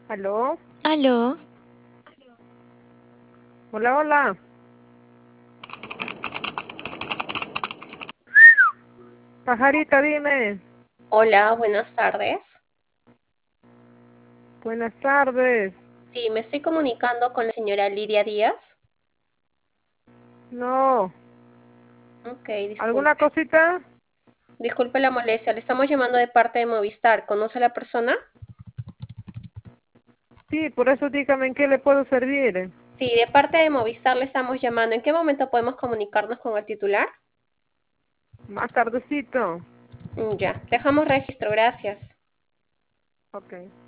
¿Aló? Aló, Hola, hola. Pajarita, dime. Hola, buenas tardes. Buenas tardes. Sí, me estoy comunicando con la señora Lidia Díaz. No. Ok, ¿Alguna disculpe. cosita? Disculpe la molestia. Le estamos llamando de parte de Movistar. ¿Conoce a la persona? Sí, por eso dígame en qué le puedo servir. Sí, de parte de Movistar le estamos llamando. ¿En qué momento podemos comunicarnos con el titular? Más tardecito. Ya, dejamos registro. Gracias. Ok.